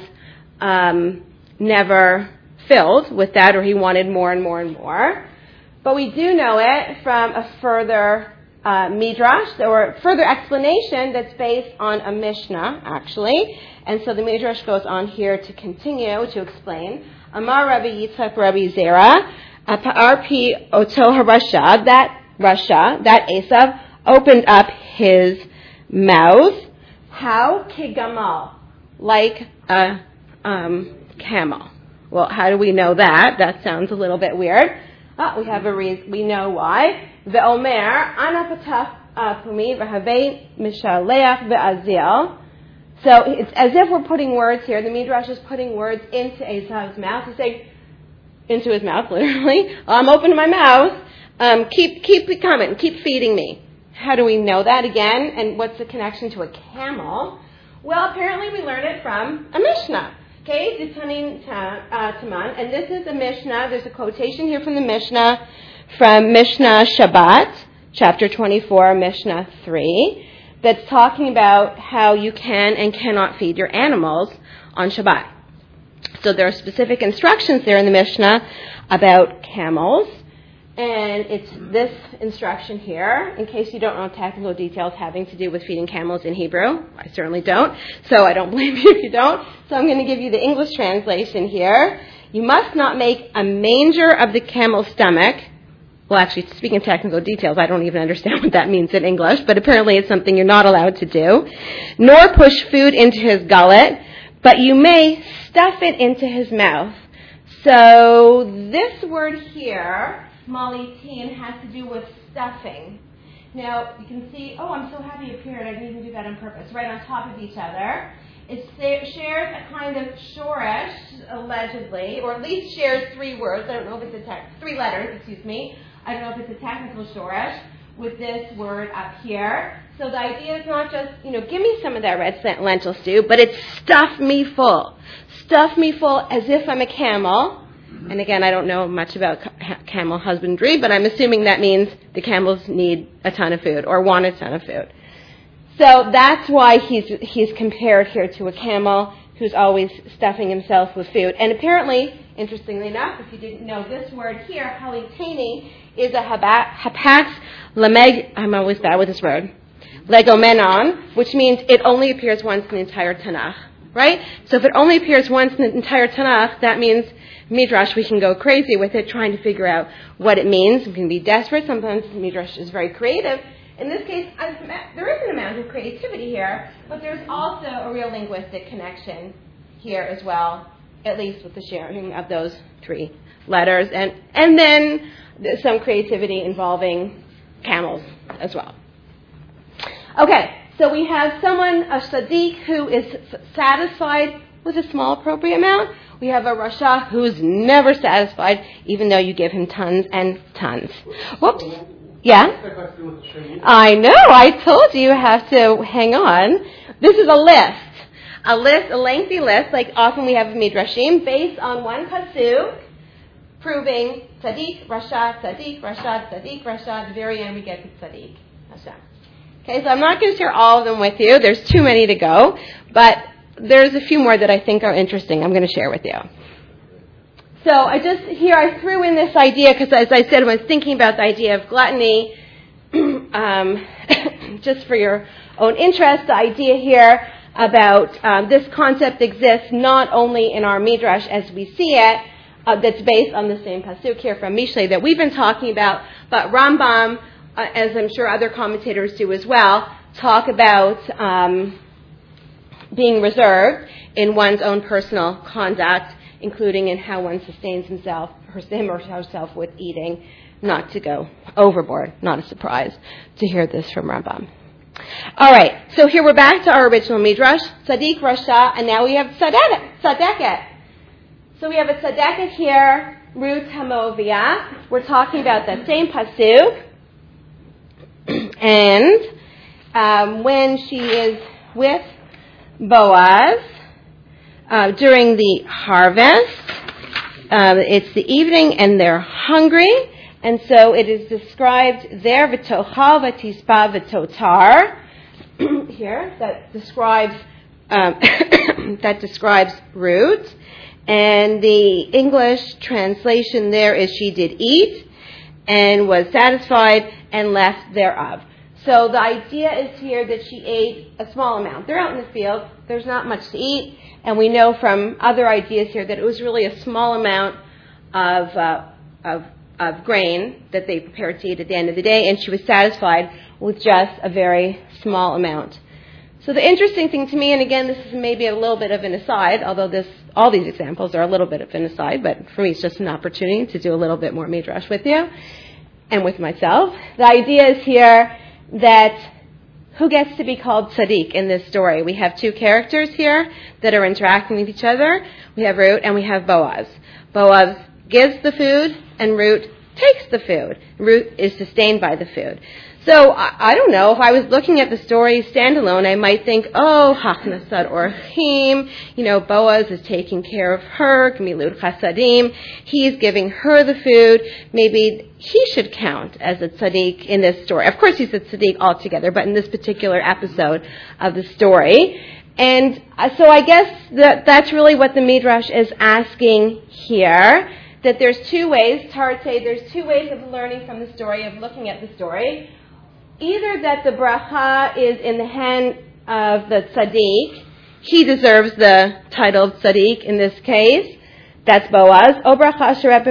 um, never filled with that, or he wanted more and more and more. But we do know it from a further uh, midrash, or further explanation that's based on a Mishnah, actually. And so the midrash goes on here to continue to explain. Amar Rabbi Yitzchak Rabbi Zera, Apa'ar pi oto harasha, that Rasha, that Esav, opened up his mouth. How? Kigamal, like a um, camel. Well, how do we know that? That sounds a little bit weird. Oh, we have a reason. We know why. Ve'omer ana pataf pumi v'havei mishaleach ve'azil. So it's as if we're putting words here. The Midrash is putting words into Esav's mouth. He's saying, into his mouth, literally. I'm opening my mouth. Um, keep keep it coming. Keep feeding me. How do we know that again? And what's the connection to a camel? Well, apparently we learn it from a Mishnah. Okay, Ditanin Taman. And this is a Mishnah. There's a quotation here from the Mishnah, from Mishnah Shabbat, chapter twenty-four, Mishnah three, that's talking about how you can and cannot feed your animals on Shabbat. So there are specific instructions there in the Mishnah about camels. And it's this instruction here, in case you don't know technical details having to do with feeding camels in Hebrew. I certainly don't, so I don't blame you if you don't. So I'm going to give you the English translation here. You must not make a manger of the camel's stomach. Well, actually, speaking of technical details, I don't even understand what that means in English, but apparently it's something you're not allowed to do. Nor push food into his gullet, but you may stuff it into his mouth. So this word here, Malitin, has to do with stuffing. Now, you can see, oh, I'm so happy it appeared. I didn't even do that on purpose. Right on top of each other. It shares a kind of shorish, allegedly, or at least shares three words. I don't know if it's a te- three letters, excuse me. I don't know if it's a technical shorish with this word up here. So the idea is not just, you know, give me some of that red lentil stew, but it's stuff me full. Stuff me full as if I'm a camel. And again, I don't know much about camel husbandry, but I'm assuming that means the camels need a ton of food or want a ton of food. So that's why he's he's compared here to a camel who's always stuffing himself with food. And apparently, interestingly enough, if you didn't know, this word here, haliteni, is a hapax lameg, I'm always bad with this word, legomenon, which means it only appears once in the entire Tanakh, right? So if it only appears once in the entire Tanakh, that means Midrash, we can go crazy with it, trying to figure out what it means. We can be desperate. Sometimes Midrash is very creative. In this case, there is an amount of creativity here, but there's also a real linguistic connection here as well, at least with the sharing of those three letters, and and then some creativity involving camels as well. Okay, So we have someone, a tzaddik, who is satisfied with a small appropriate amount. We have a rasha who's never satisfied, even though you give him tons and tons. Whoops. Yeah? I know. I told you you have to hang on. This is a list. A list, a lengthy list, like often we have midrashim, based on one pasuk, proving tzaddik, rasha, tzaddik, rasha, tzaddik, rasha. At the very end we get to tzaddik, Hashem. Okay, so I'm not going to share all of them with you. There's too many to go, but there's a few more that I think are interesting I'm going to share with you. So I just, here I threw in this idea, because as I said, I was thinking about the idea of gluttony, um, just for your own interest, the idea here about um, this concept exists not only in our midrash as we see it, uh, that's based on the same pasuk here from Mishlei that we've been talking about, but Rambam, uh, as I'm sure other commentators do as well, talk about um, being reserved in one's own personal conduct, including in how one sustains himself, him or herself with eating, not to go overboard. Not a surprise to hear this from Rambam. All right, so here we're back to our original midrash, tzaddik, rasha, and now we have tzadeket. So we have a tzadeket here, Ruth HaMoaviyah. We're talking about that same pasuk, and um, when she is with Boaz uh, during the harvest, um, it's the evening and they're hungry, and so it is described there, v'tochal v'tispa v'totar, here, that describes um, that describes Ruth, and the English translation there is she did eat and was satisfied and left thereof. So the idea is here that she ate a small amount. They're out in the field. There's not much to eat. And we know from other ideas here that it was really a small amount of, uh, of, of grain that they prepared to eat at the end of the day. And she was satisfied with just a very small amount. So the interesting thing to me, and again, this is maybe a little bit of an aside, although this, all these examples are a little bit of an aside, but for me it's just an opportunity to do a little bit more midrash with you and with myself. The idea is here that who gets to be called tzaddik in this story? We have two characters here that are interacting with each other. We have Ruth and we have Boaz. Boaz gives the food and Ruth takes the food. Ruth is sustained by the food. So I, I don't know, if I was looking at the story standalone, I might think, oh, Hachnasad Orchim, you know, Boaz is taking care of her, Gmilut Chasadim, he's giving her the food, maybe he should count as a tzaddik in this story. Of course he's a tzaddik altogether, but in this particular episode of the story. And so I guess that that's really what the Midrash is asking here, that there's two ways, Tarte, there's two ways of learning from the story, of looking at the story. Either that the bracha is in the hand of the tzaddik, he deserves the title of tzaddik in this case, that's Boaz, o bracha asher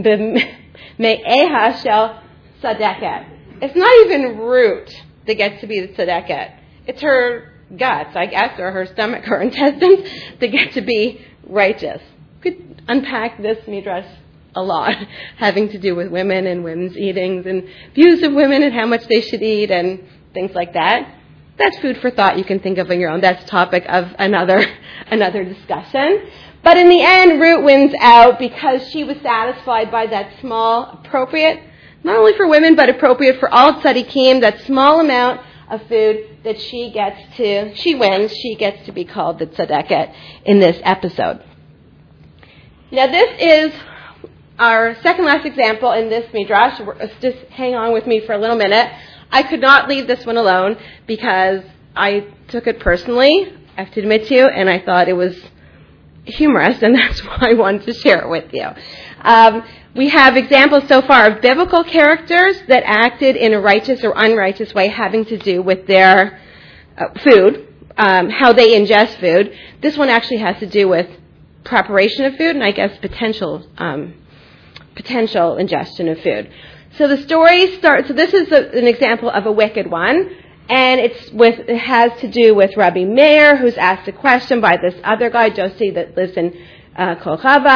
me'eha shel tzadeket. It's not even Ruth that gets to be the tzadeket. It's her guts, I guess, or her stomach, her intestines, that get to be righteous. We could unpack this midrash a lot, having to do with women and women's eatings and views of women and how much they should eat and things like that. That's food for thought you can think of on your own. That's topic of another another discussion. But in the end, Ruth wins out because she was satisfied by that small, appropriate, not only for women, but appropriate for all tzaddikim, that small amount of food that she gets to, she wins, she gets to be called the tzadeket in this episode. Now this is our second last example in this midrash. Just hang on with me for a little minute. I could not leave this one alone because I took it personally, I have to admit to you, and I thought it was humorous, and that's why I wanted to share it with you. Um, we have examples so far of biblical characters that acted in a righteous or unrighteous way having to do with their uh, food, um, how they ingest food. This one actually has to do with preparation of food and I guess potential um potential ingestion of food. So the story starts, so this is a, an example of a wicked one, and it's with, it has to do with Rabbi Meir, who's asked a question by this other guy, Josie, that lives in uh, Kol Chava,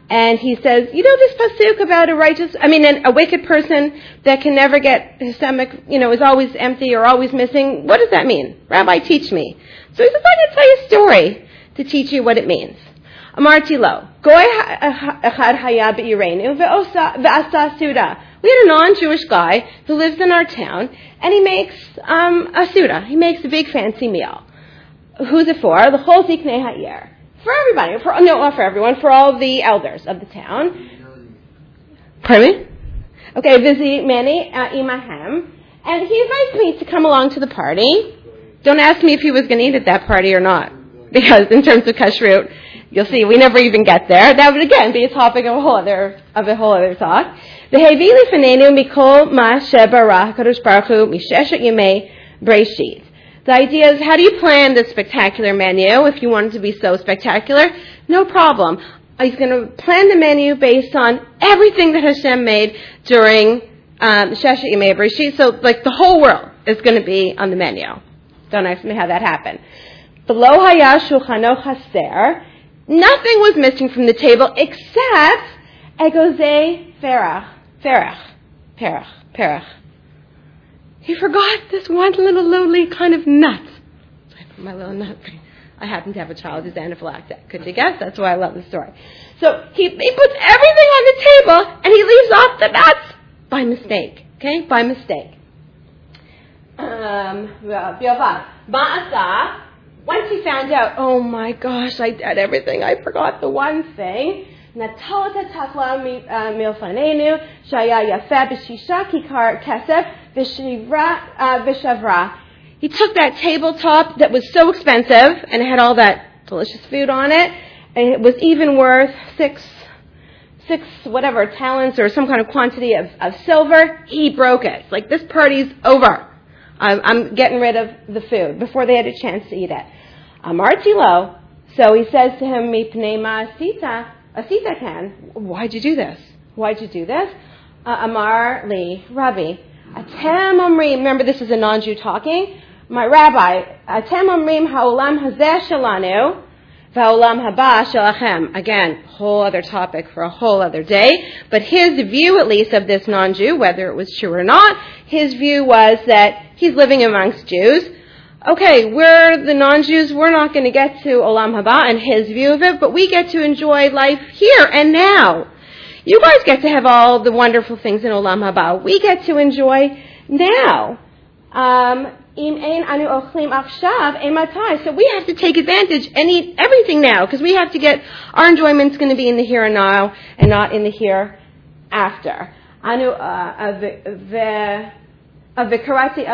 And he says, you know this pasuk about a righteous, I mean, an, a wicked person that can never get his stomach, you know, is always empty or always missing. What does that mean? Rabbi, teach me. So he says, I'm going to tell you a story to teach you what it means. Amarti lo, goy echad haya be'irenu ve'asa suda. We had a non-Jewish guy who lives in our town, and he makes um, a suda. He makes a big fancy meal. Who's it for? The whole ziknei ha'yer. For everybody. For, no, not for everyone. For all the elders of the town. Pardon me? Okay, vizi many imahem. And he invites me to come along to the party. Don't ask me if he was going to eat at that party or not. Because in terms of kashrut, you'll see, we never even get there. That would again be a topic of a whole other of a whole other talk. V'hevili fanenu mikol ma shebara Hakadosh Baruch Hu misheshet yemei Breshit. The idea is, how do you plan this spectacular menu? If you want it to be so spectacular, no problem. He's going to plan the menu based on everything that Hashem made during um, Sheshet Yemei Breshit. So, like the whole world is going to be on the menu. Don't ask me how that happened. Below haya shulchano chaser. Nothing was missing from the table except egozei ferach, ferach, perach, perach. He forgot this one little lowly kind of nut. My little nut. I happen to have a child who's anaphylactic. Could you guess? That's why I love the story. So he, he puts everything on the table and he leaves off the nuts by mistake. Okay? By mistake. Um, Once he found out, oh my gosh, I did everything. I forgot the one thing. Natalata takla milfanenu shaya yafe b'shisha kikar kesef v'shavra. He took that tabletop that was so expensive and it had all that delicious food on it, and it was even worth six, six whatever talents or some kind of quantity of, of silver. He broke it. It's like, this party's over. I'm, I'm getting rid of the food before they had a chance to eat it. Amarti lo. So he says to him, Mipnei ma'asita. Asita can. Why'd you do this? Why'd you do this? Uh, Amar li, Rabbi. Atem omrim. Remember, this is a non-Jew talking. My Rabbi. Atem omrim ha'olam hazeh shalanu va'olam haba shalachem. Again, whole other topic for a whole other day. But his view, at least, of this non-Jew, whether it was true or not, his view was that he's living amongst Jews. Okay, we're the non-Jews, we're not going to get to Olam Haba and his view of it, but we get to enjoy life here and now. You guys get to have all the wonderful things in Olam Haba. We get to enjoy now. Um, so we have to take advantage and eat everything now, because we have to get, our enjoyment's going to be in the here and now and not in the hereafter. Anu, uh, He's like,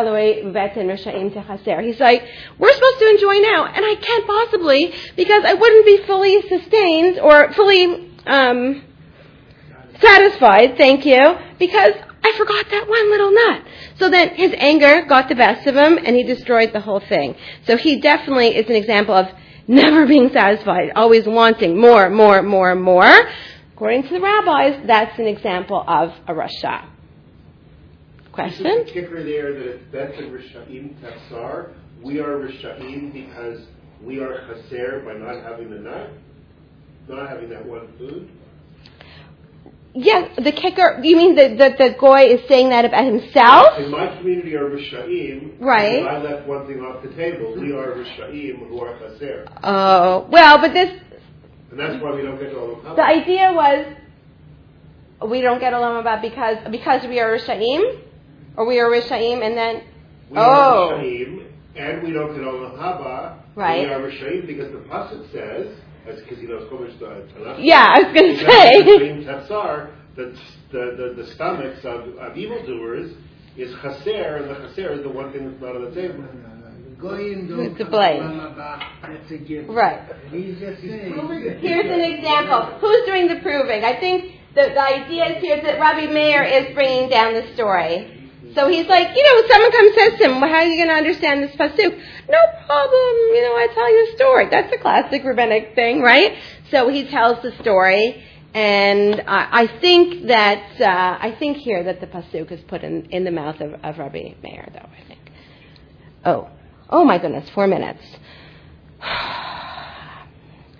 we're supposed to enjoy now, and I can't possibly, because I wouldn't be fully sustained or fully um, satisfied, thank you, because I forgot that one little nut. So then his anger got the best of him, and he destroyed the whole thing. So he definitely is an example of never being satisfied, always wanting more, more, more, more. According to the rabbis, that's an example of a rasha. Question? Is the kicker there that it's better Risha'im Tafsar? We are Risha'im because we are chaser by not having the nut? Not having that one food? Yes, the kicker, you mean that the, the goy is saying that about himself? In my community are Risha'im. Right. I left one thing off the table. We are Risha'im who are chaser. Oh, well, but this... And that's why we don't get to Olam Haba. The idea was we don't get Olam Haba because, because we are Risha'im? Or we are Risha'im and then... We oh. are Risha'im and we don't get Olam Haba. Right. We are Risha'im because the Pasuk says, as because he knows Chumash Tanakh. Yeah, I was going to say. Risha'im Tafsar, the, the, the, the stomachs of, of evildoers is chaser, and the chaser is the one thing that's not on the table. It's a blame. Right. He's just saying. Here's an example. Who's doing the proving? I think the, the idea is here that Rabbi Meir is bringing down the story. So he's like, you know, someone comes and says to him, well, how are you going to understand this pasuk? No problem, you know, I tell you a story. That's a classic rabbinic thing, right? So he tells the story, and I, I think that, uh, I think here that the pasuk is put in, in the mouth of, of Rabbi Meir, though, I think. Oh, oh my goodness, four minutes.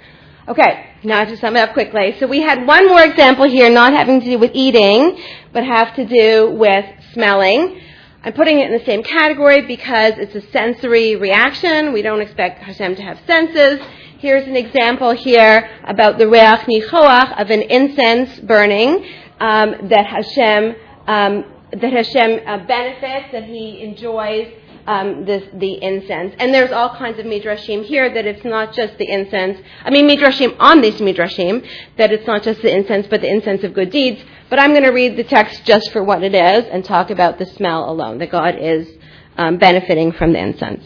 Okay, now to sum it up quickly. So we had one more example here, not having to do with eating, but have to do with smelling. I'm putting it in the same category because it's a sensory reaction. We don't expect Hashem to have senses. Here's an example here about the reach nichoach of an incense burning um, that Hashem um, that Hashem uh, benefits, that He enjoys um, this, the incense. And there's all kinds of midrashim here that it's not just the incense. I mean midrashim on these midrashim that it's not just the incense, but the incense of good deeds. But I'm going to read the text just for what it is and talk about the smell alone, that God is um, benefiting from the incense.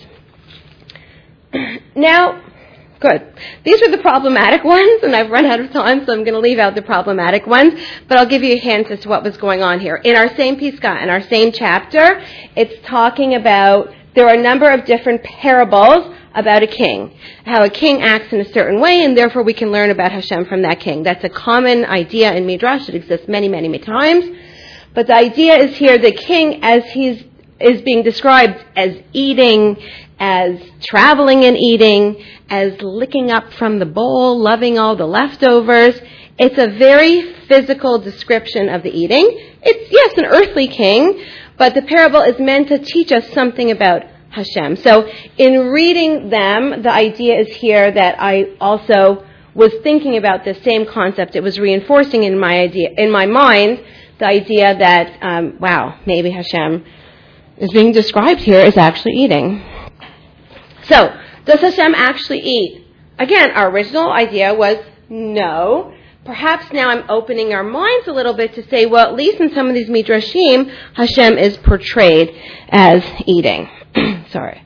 Now, good. These are the problematic ones, and I've run out of time, so I'm going to leave out the problematic ones. But I'll give you a hint as to what was going on here. In our same Pisgah, in our same chapter, it's talking about, there are a number of different parables about a king, how a king acts in a certain way, and therefore we can learn about Hashem from that king. That's a common idea in Midrash. It exists many, many, many times. But the idea is here, the king, as he's is being described as eating, as traveling and eating, as licking up from the bowl, loving all the leftovers. It's a very physical description of the eating. It's, yes, an earthly king, but the parable is meant to teach us something about Hashem. So in reading them, the idea is here that I also was thinking about the same concept. It was reinforcing in my idea, in my mind, the idea that, um, wow, maybe Hashem is being described here as actually eating. So, does Hashem actually eat? Again, our original idea was no. Perhaps now I'm opening our minds a little bit to say, well, at least in some of these midrashim, Hashem is portrayed as eating. Sorry.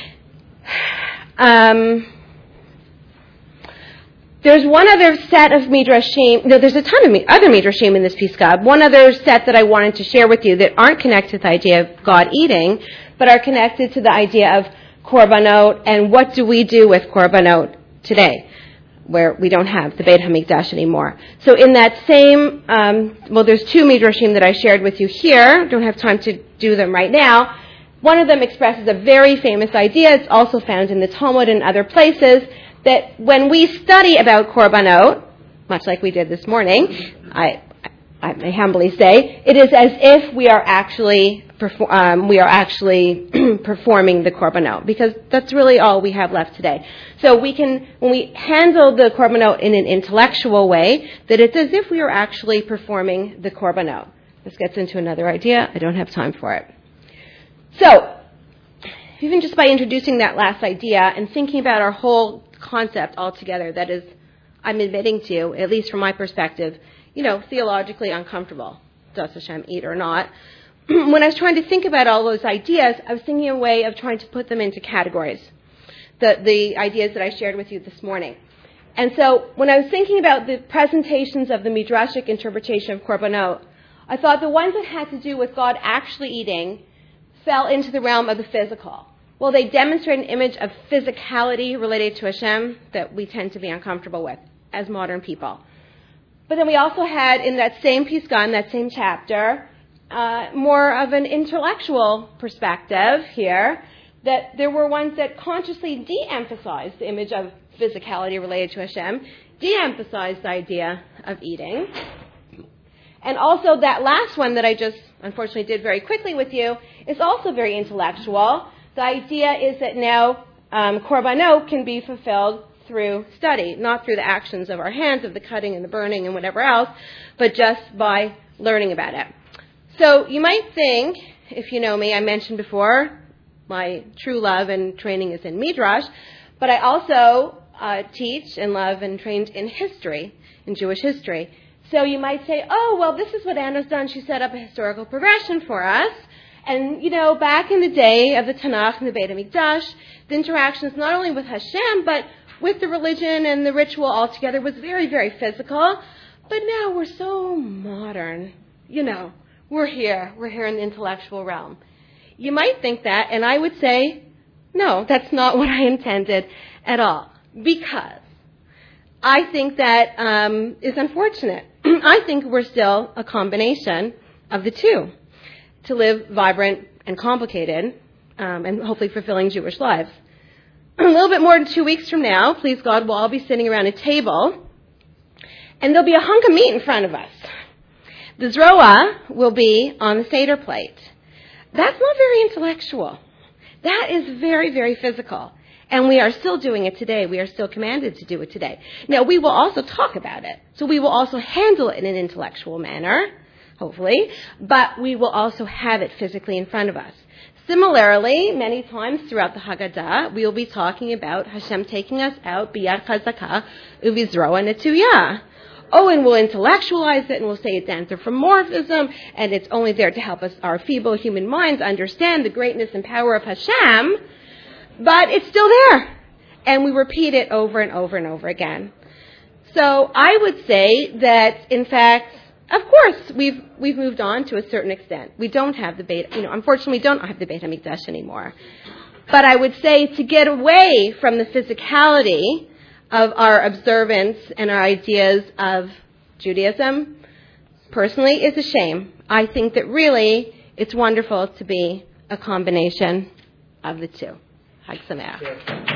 Um, there's one other set of midrashim. No, there's a ton of mi- other midrashim in this Pisgah. One other set that I wanted to share with you that aren't connected to the idea of God eating, but are connected to the idea of korbanot and what do we do with korbanot today, where we don't have the Beit HaMikdash anymore. So in that same, um, well, there's two midrashim that I shared with you here. Don't have time to do them right now. One of them expresses a very famous idea. It's also found in the Talmud and other places, that when we study about korbanot, much like we did this morning, I, I may humbly say, it is as if we are actually perform, um, we are actually performing the korbanot, because that's really all we have left today. So we can, when we handle the korbanot in an intellectual way, that it's as if we are actually performing the korbanot. This gets into another idea. I don't have time for it. So, even just by introducing that last idea and thinking about our whole concept altogether, that is, I'm admitting to you, at least from my perspective, you know, theologically uncomfortable. Does Hashem eat or not? When I was trying to think about all those ideas, I was thinking a way of trying to put them into categories. The, the ideas that I shared with you this morning. And so, when I was thinking about the presentations of the Midrashic interpretation of korbanot, I thought the ones that had to do with God actually eating fell into the realm of the physical. Well, they demonstrate an image of physicality related to Hashem that we tend to be uncomfortable with as modern people. But then we also had, in that same Pisgah, in that same chapter, uh, more of an intellectual perspective here, that there were ones that consciously de-emphasized the image of physicality related to Hashem, de-emphasized the idea of eating. And also that last one that I just unfortunately did very quickly with you is also very intellectual. The idea is that now um, korbanot can be fulfilled through study, not through the actions of our hands, of the cutting and the burning and whatever else, but just by learning about it. So you might think, if you know me, I mentioned before, my true love and training is in Midrash, but I also uh, teach and love and trained in history, in Jewish history. So you might say, oh, well, this is what Anna's done. She set up a historical progression for us. And, you know, back in the day of the Tanakh and the Beit HaMikdash, the interactions not only with Hashem, but with the religion and the ritual altogether was very, very physical. But now we're so modern. You know, we're here. We're here in the intellectual realm. You might think that, and I would say, no, that's not what I intended at all. Because I think that um, is unfortunate. I think we're still a combination of the two to live vibrant and complicated um, and hopefully fulfilling Jewish lives. a little bit more than two weeks from now, please God, we'll all be sitting around a table, and there'll be a hunk of meat in front of us. The zroa will be on the Seder plate. That's not very intellectual. That is very, very physical. And we are still doing it today. We are still commanded to do it today. Now, we will also talk about it. So we will also handle it in an intellectual manner, hopefully, but we will also have it physically in front of us. Similarly, many times throughout the Haggadah, we will be talking about Hashem taking us out, biyad chazakah, uvizroa netuyah. Oh, and we'll intellectualize it, and we'll say it's anthropomorphism, and it's only there to help us, our feeble human minds, understand the greatness and power of Hashem, but it's still there. And we repeat it over and over and over again. So I would say that, in fact, of course, we've we've moved on to a certain extent. We don't have the Beit, you know, unfortunately, we don't have the Beit HaMikdash anymore. But I would say to get away from the physicality of our observance and our ideas of Judaism, personally, is a shame. I think that really it's wonderful to be a combination of the two. Chag Sameach.